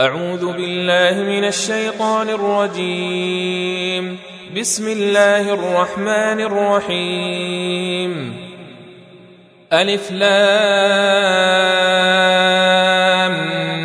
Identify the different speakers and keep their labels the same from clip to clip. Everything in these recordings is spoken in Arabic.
Speaker 1: أعوذ بالله من الشيطان الرجيم. بسم الله الرحمن الرحيم. ألف لام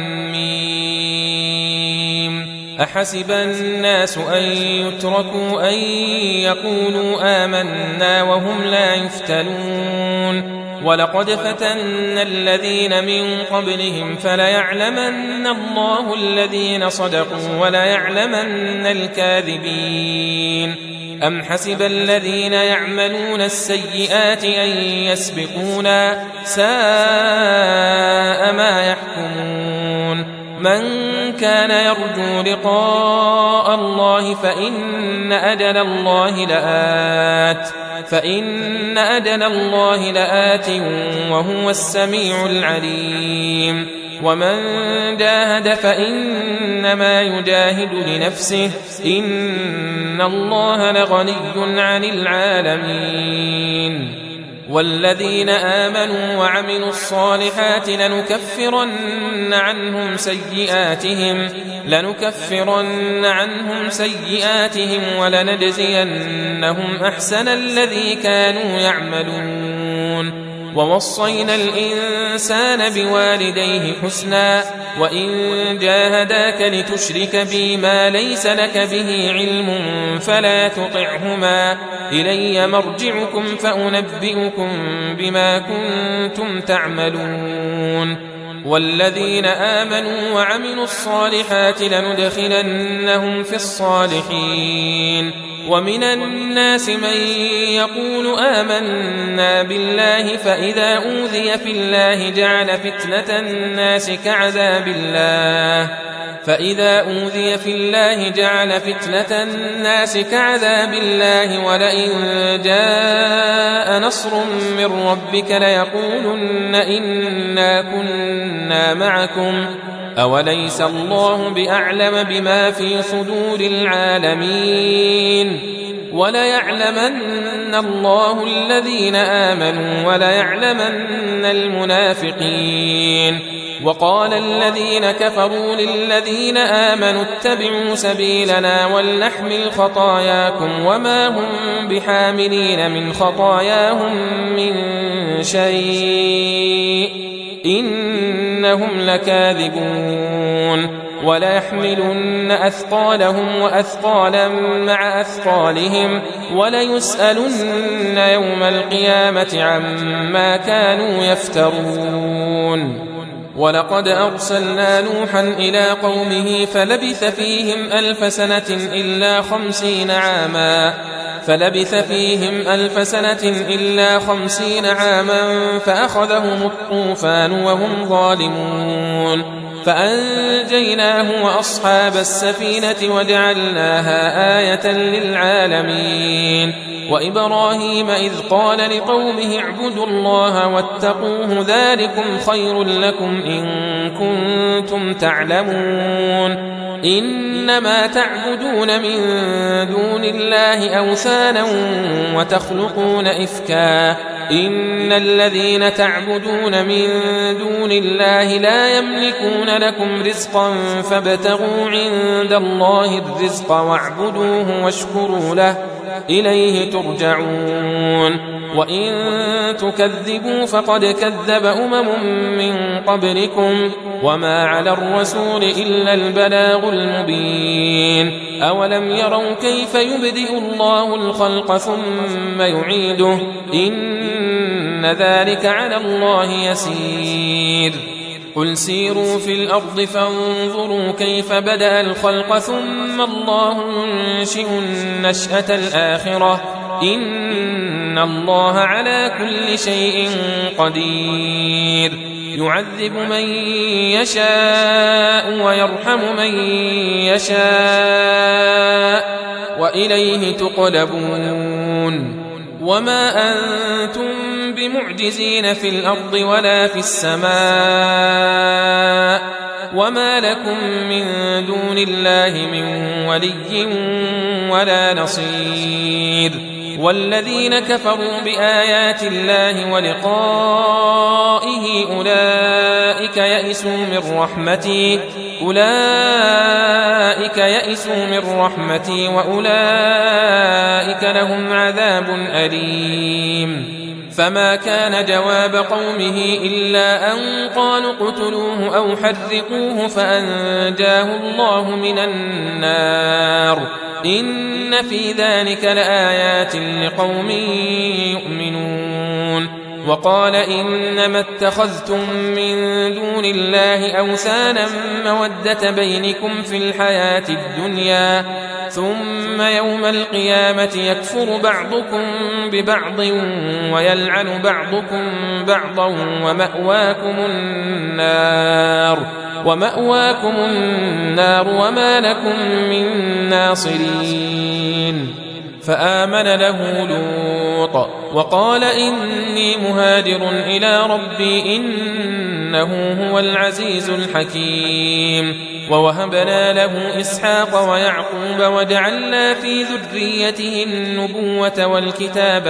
Speaker 1: ميم. أحسب الناس أن يتركوا أن يقولوا آمنا وهم لا يفتنون ولقد فتنا الذين من قبلهم فليعلمن الله الذين صدقوا وليعلمن الكاذبين. أم حسب الذين يعملون السيئات أن يسبقونا ساء ما يحكمون. من كان يرجو لقاء الله فإن أجل الله لآت وهو السميع العليم. ومن جاهد فإنما يجاهد لنفسه إن الله لغني عن العالمين. والذين آمنوا وعملوا الصالحات لنكفرن عنهم سيئاتهم ولنجزينهم أحسن الذي كانوا يعملون. ووصينا الإنسان بوالديه حسنا وإن جاهداك لتشرك بي ما ليس لك به علم فلا تطعهما إلي مرجعكم فأنبئكم بما كنتم تعملون. والذين آمنوا وعملوا الصالحات لندخلنهم في الصالحين. ومن الناس من يقول آمنا بالله فإذا أوذي في الله جعل فتنة الناس كعذاب الله ولئن جاء نصر من ربك ليقولن إنا كنا معكم أوليس الله بأعلم بما في صدور العالمين. وليعلمن الله الذين آمنوا وليعلمن المنافقين. وقال الذين كفروا للذين آمنوا اتبعوا سبيلنا ولنحمل خطاياكم وما هم بحاملين من خطاياهم من شيء إنهم لكاذبون. وليحملن أثقالهم وأثقالا مع أثقالهم وليسألن يوم القيامة عما كانوا يفترون. ولقد أرسلنا نوحا إلى قومه فلبث فيهم ألف سنة إلا 50 عاما فأخذهم الطوفان وهم ظالمون فأنجيناه وأصحاب السفينة وجعلناها آية للعالمين. وإبراهيم إذ قال لقومه اعبدوا الله واتقوه ذلكم خير لكم إن كنتم تعلمون. إنما تعبدون من دون الله أوثانا وتخلقون إفكا إن الذين تعبدون من دون الله لا يملكون لكم رزقا فابتغوا عند الله الرزق واعبدوه واشكروا له إليه ترجعون. وإن تكذبوا فقد كذب من قبلكم وما على الرسول إلا البلاغ المبين. أولم يروا كيف يبدئ الله الخلق ثم يعيده إن ذلك على الله يسير. قل سيروا في الأرض فانظروا كيف بدأ الخلق ثم الله ينشئ النشأة الآخرة إن الله على كل شيء قدير. يعذب من يشاء ويرحم من يشاء وإليه تقلبون. وما أنتم بمعجزين في الأرض ولا في السماء وما لكم من دون الله من ولي ولا نصير. والذين كفروا بآيات الله ولقائه أولئك يئسوا من رحمتي أولئك يئسوا من رحمتي وأولئك لهم عذاب أليم. فما كان جواب قومه إلا أن قالوا اقتلوه أو حرقوه فأنجاه الله من النار. إن في ذلك لآيات لقوم يؤمنون. وقال إنما اتخذتم من دون الله أوثانا مودة بينكم في الحياة الدنيا ثم يوم القيامة يكفر بعضكم ببعض ويلعن بعضكم بعضا ومأواكم النار وما لكم من ناصرين. فآمن له لوط وقال إني مهاجر إلى ربي إنه هو العزيز الحكيم. ووهبنا له إسحاق ويعقوب وجعلنا في ذريته النبوة والكتاب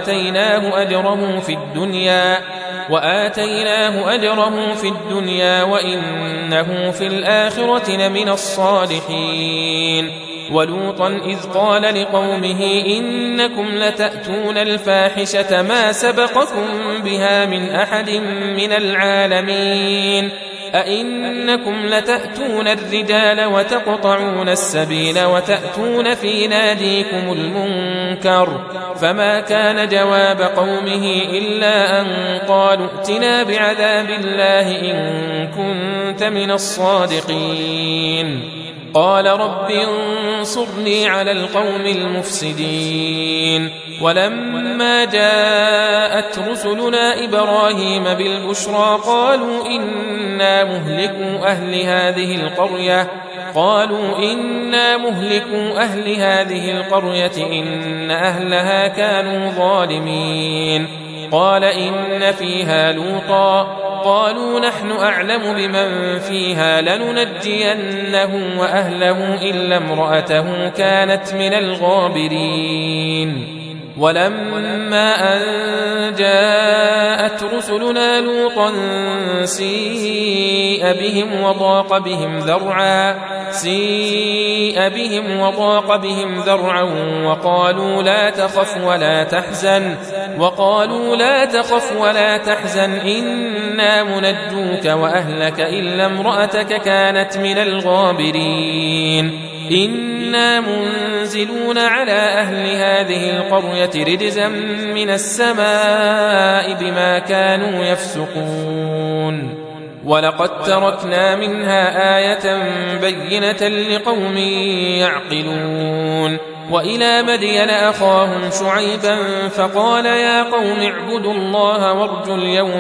Speaker 1: وآتيناه أجره في الدنيا وإنه في الآخرة لمن الصالحين. ولوطا إذ قال لقومه إنكم لتأتون الفاحشة ما سبقكم بها من أحد من العالمين أئنكم لتأتون الرجال وتقطعون السبيل وتأتون في ناديكم المنكر. فما كان جواب قومه إلا أن قالوا ائتنا بعذاب الله إن كنت من الصادقين. قال رب انصرني على القوم المفسدين. ولما جاءت رسلنا إبراهيم بالبشرى قالوا إنا مهلكو أهل هذه القرية إن أهلها كانوا ظالمين. قال إن فيها لوطا قالوا نحن أعلم بمن فيها لننجينه وأهله إلا امرأته كانت من الغابرين. ولما أن جاءت رسلنا لوطا سيء بهم وضاق بهم ذرعا وقالوا لا تخف ولا تحزن إنا منجوك وأهلك إلا امرأتك كانت من الغابرين. إنا منزلون على أهل هذه القرية رجزا من السماء بما كانوا يفسقون. ولقد تركنا منها آية بينة لقوم يعقلون. وإلى مدين أخاهم شعيبا فقال يا قوم اعبدوا الله وارجوا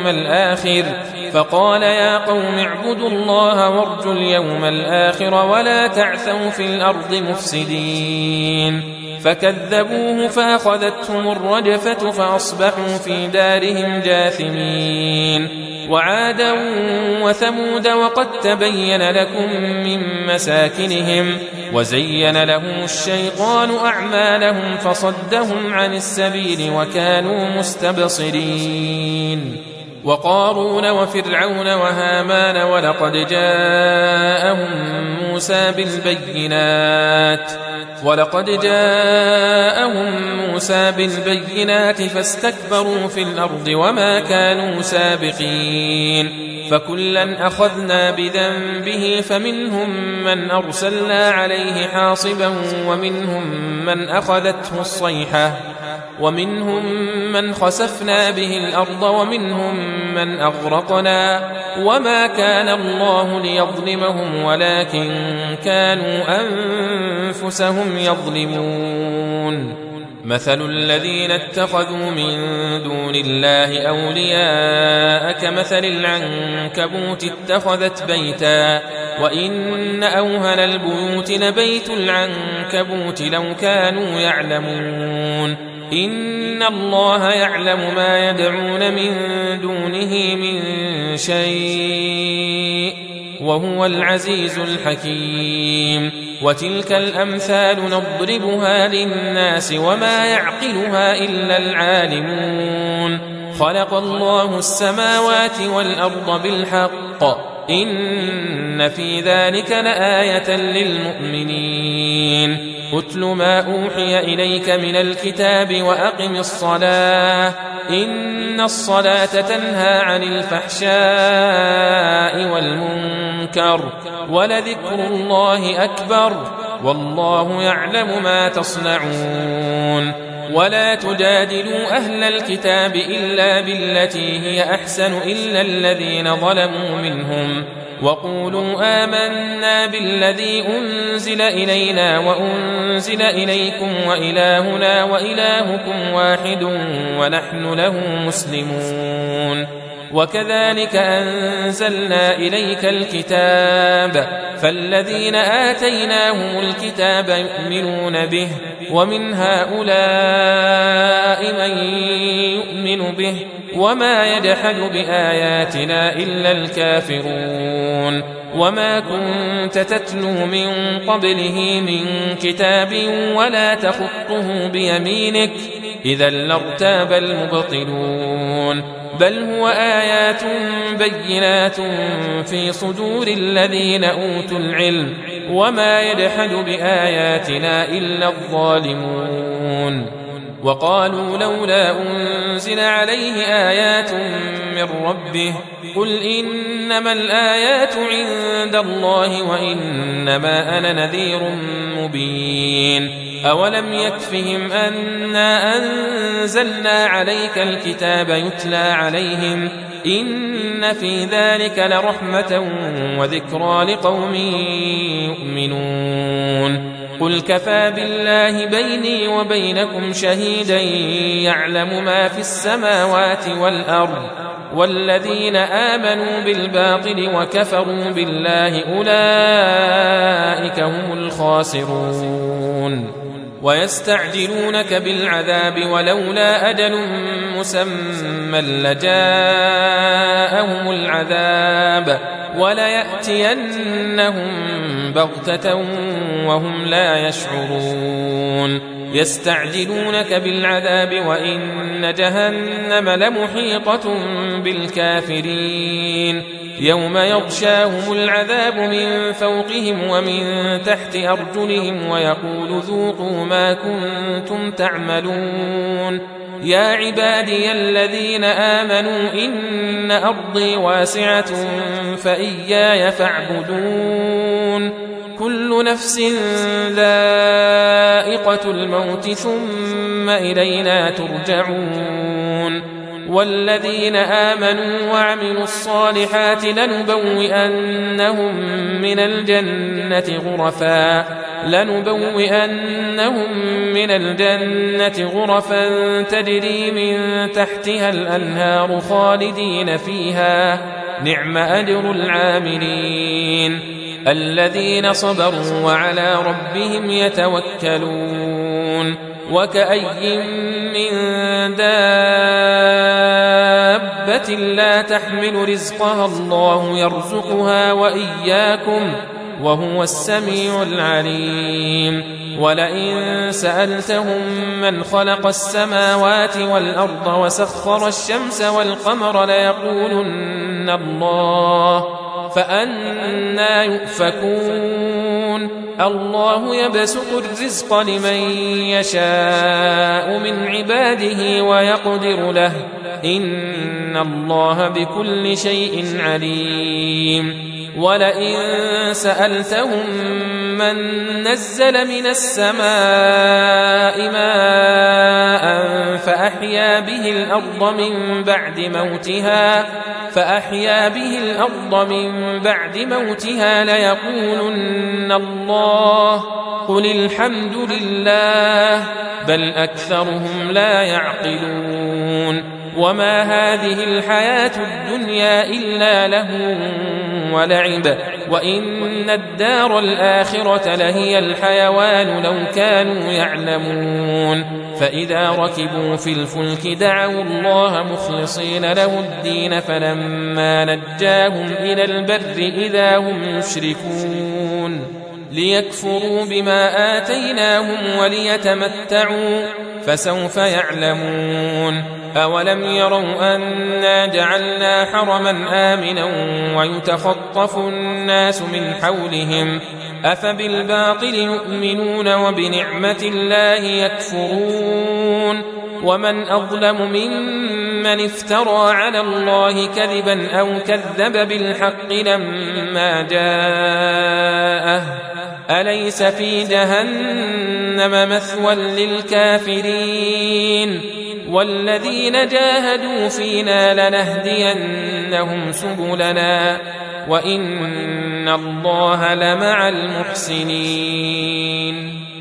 Speaker 1: اليوم الآخر ولا تعثوا في الأرض مفسدين. فكذبوه فأخذتهم الرجفة فأصبحوا في دارهم جاثمين. وعادا وثمود وقد تبين لكم من مساكنهم وزين لهم الشيطان أعمالهم فصدهم عن السبيل وكانوا مستبصرين. وقارون وفرعون وهامان ولقد جاءهم موسى بالبينات فاستكبروا في الأرض وما كانوا سابقين. فكلا أخذنا بذنبه فمنهم من أرسلنا عليه حاصبا ومنهم من أخذته الصيحة ومنهم من خسفنا به الأرض ومنهم من أغرقنا وما كان الله ليظلمهم ولكن كانوا أنفسهم يظلمون. مثل الذين اتخذوا من دون الله أولياء كمثل العنكبوت اتخذت بيتا وإن أوهن البيوت لبيت العنكبوت لو كانوا يعلمون. إن الله يعلم ما يدعون من دونه من شيء وهو العزيز الحكيم. وتلك الأمثال نضربها للناس وما يعقلها إلا العالمون. خلق الله السماوات والأرض بالحق إن في ذلك لآية للمؤمنين أتل ما أوحي إليك من الكتاب وأقم الصلاة إن الصلاة تنهى عن الفحشاء والمنكر ولذكر الله أكبر والله يعلم ما تصنعون ولا تجادلوا أهل الكتاب إلا بالتي هي أحسن إلا الذين ظلموا منهم وقولوا آمنا بالذي أنزل إلينا وأنزل إليكم وإلهنا وإلهكم واحد ونحن له مسلمون وكذلك أنزلنا إليك الكتاب فالذين آتيناهم الكتاب يؤمنون به ومن هؤلاء من يؤمن به وما يجحد بآياتنا إلا الكافرون وما كنت تتلو من قبله من كتاب ولا تخطه بيمينك إذا لارتاب المبطلون بل هو آيات بينات في صدور الذين أوتوا العلم وما يجحد بآياتنا إلا الظالمون وقالوا لولا أنزل عليه آيات من ربه قل إنما الآيات عند الله وإنما أنا نذير مبين أولم يكفهم أنا أنزلنا عليك الكتاب يتلى عليهم إن في ذلك لرحمة وذكرى لقوم يؤمنون قل كفى بالله بيني وبينكم شهيدا يعلم ما في السماوات والأرض والذين آمنوا بالباطل وكفروا بالله أولئك هم الخاسرون ويستعجلونك بالعذاب ولولا أجل مسمى لجاءهم العذاب وليأتينهم بغتة وهم لا يشعرون يستعجلونك بالعذاب وإن جهنم لمحيطة بالكافرين يوم يغشاهم العذاب من فوقهم ومن تحت أرجلهم ويقول ذوقوا ما كنتم تعملون يا عبادي الذين آمنوا إن أرضي واسعة فإياي فاعبدون كل نفس ذائقة الموت ثم إلينا ترجعون والذين آمنوا وعملوا الصالحات لنبوئنهم من الجنة غرفا تجري من تحتها الأنهار خالدين فيها نعم أجر العاملين الذين صبروا وعلى ربهم يتوكلون وكأي من دابة لا تحمل رزقها الله يرزقها وإياكم وهو السميع العليم ولئن سألتهم من خلق السماوات والأرض وسخر الشمس والقمر ليقولن الله فأنى يؤفكون الله يبسط الرزق لمن يشاء من عباده ويقدر له إن الله بكل شيء عليم ولئن سألتهم من نزل من السماء ماء فأحيا به الأرض من بعد موتها ليقولن الله قل الحمد لله بل أكثرهم لا يعقلون وما هذه الحياة الدنيا إلا لهو ولعب وإن الدار الآخرة لهي الحيوان لو كانوا يعلمون فإذا ركبوا في الفلك دعوا الله مخلصين له الدين فلما نجاهم إلى البر إذا هم يشركون ليكفروا بما آتيناهم وليتمتعوا فسوف يعلمون. أولم يروا أنا جعلنا حرما آمنا ويتخطف الناس من حولهم أفبالباطل يؤمنون وبنعمة الله يكفرون. ومن أظلم ممن افترى على الله كذبا أو كذب بالحق لما جاءه أليس في جهنم مثوى للكافرين. والذين جاهدوا فينا لنهدينهم سبلنا وإن الله لمع المحسنين.